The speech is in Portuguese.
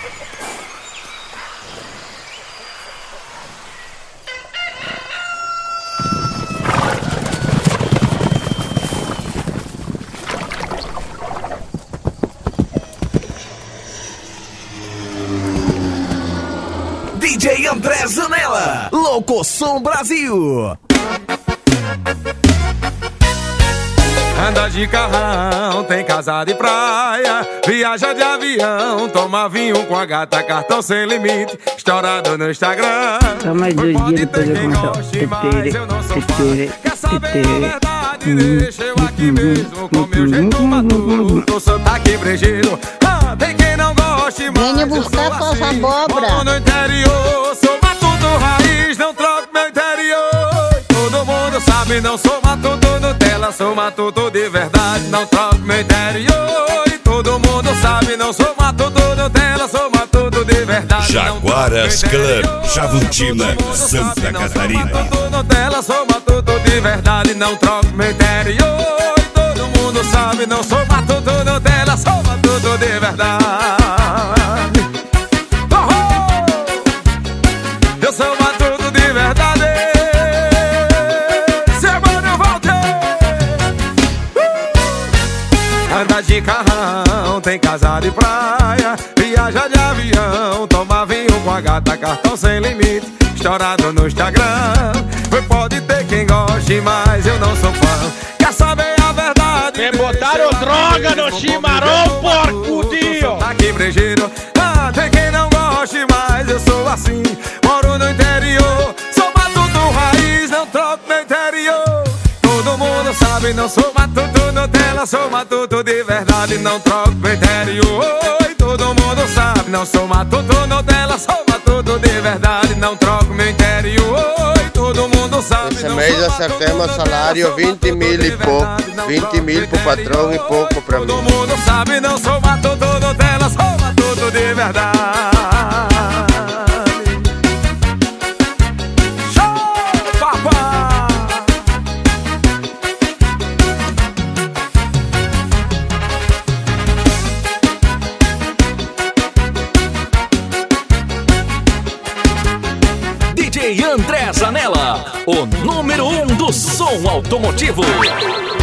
DJ André Zanella, Locosom Brasil. Anda de carrão, tem casa de praia, viaja de avião, toma vinho com a gata, cartão sem limite, estourado no Instagram. Só mais 2 dias depois eu começo. Quer saber a verdade? Deixa eu aqui mesmo com meu jeito maduro. Tô sotaque brejeiro, tem quem não goste, mas venha buscar suas abóbora. Moro no interior, sou matuto raiz, não troco meu interior. Todo mundo sabe, não sou matuto Nutella, sou matuto de verdade, não troco meu interior. E todo mundo sabe, não sou matuto Nutella, sou matuto de verdade. Jaguaras Club, Chavutina, Santa Catarina. Sou matuto Nutella, sou matuto de verdade, não troco meu interior. E todo mundo sabe, não sou matuto Nutella, sou matuto de verdade. Eu sou matuto de verdade. Anda de carrão, tem casa de praia, viaja de avião, toma vinho com a gata, cartão sem limite, estourado no Instagram. Pode ter quem goste, mas eu não sou fã. Quer saber a verdade? Me botaram droga no chimarrão, porco-dio! Tá aqui brejeiro, tem quem não goste, mas eu sou assim. Moro no interior, sou matuto raiz, não troco meu interior. Todo mundo sabe, não sou matuto Nutella, sou matuto de verdade, não troco meu interior. E todo mundo sabe, não sou matuto Nutella, sou matuto de verdade, não troco meu interior. E todo mundo sabe. Esse mês eu acertei meu salário, 20 mil e pouco. 20 mil pro patrão e pouco pra mim. Todo mundo sabe, não sou matuto Nutella, sou matuto de verdade. Show, papai! DJ André Zanella, o número 1 do som automotivo.